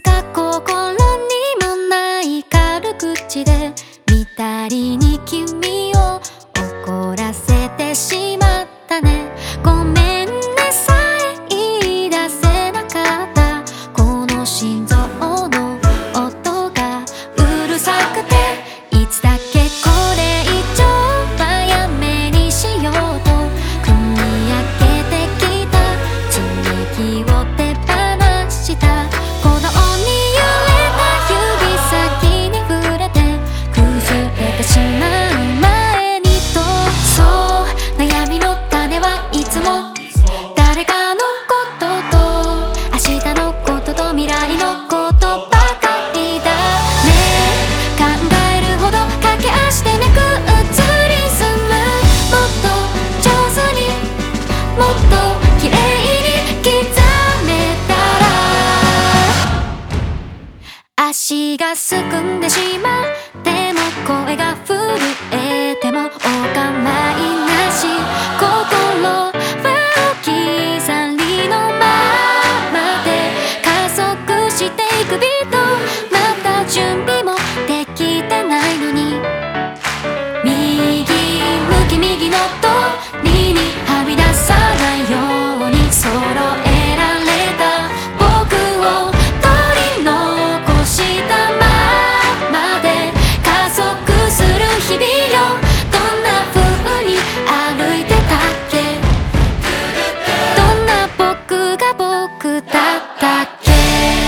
か心にもない軽口で見たりに君を怒らせてしまったね。ごめんねさえ言い出せなかった。この心臓の音がうるさくて、いつだっけこれ以上はやめにしようと組み上げてきた積み木を手放した。鼓動に揺れた指先に触れて崩れてしまう前にと。そう悩みの種はいつも誰かのことと明日のことと未来のことばかりだね。考えるほど駆け足でめく映りすむ。もっと上手にもっと綺麗に刻めたら。足がすくんでしまっても声が震えてもお構いなし。心は置き去りのままで加速していくビート。まだ準備もできてないのに右向き右の鳥にはみ出さないように揃えられた僕を取り残したままで加速する日々よ。どんな風に歩いてたっけ。どんな僕が僕だったっけ。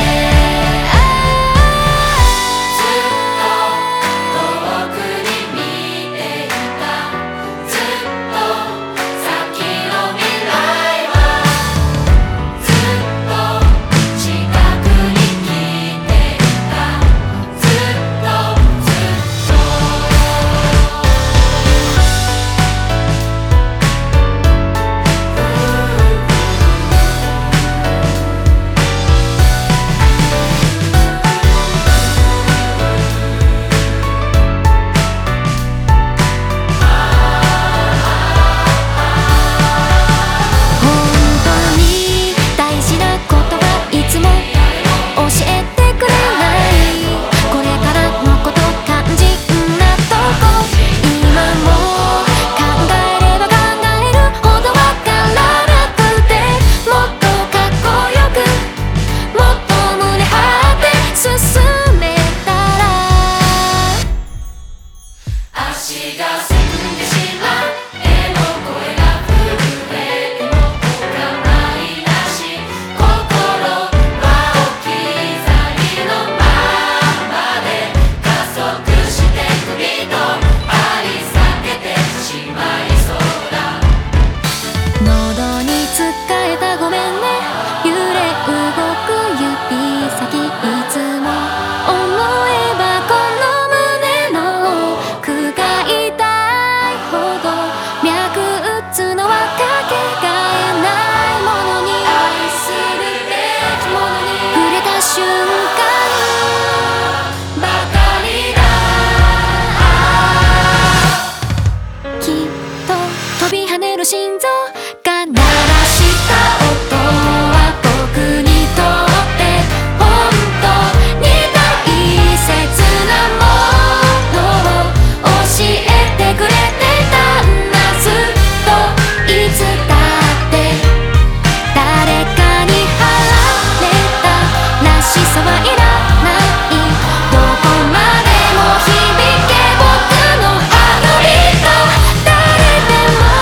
心臓が鳴らした音は僕にとって本当に大切なものを教えてくれてたんだ。ずっといつだって誰かに払われたらしさはいらない。どこまでも響け僕のハートビート。誰でも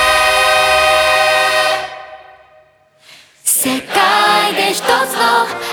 世界で一つの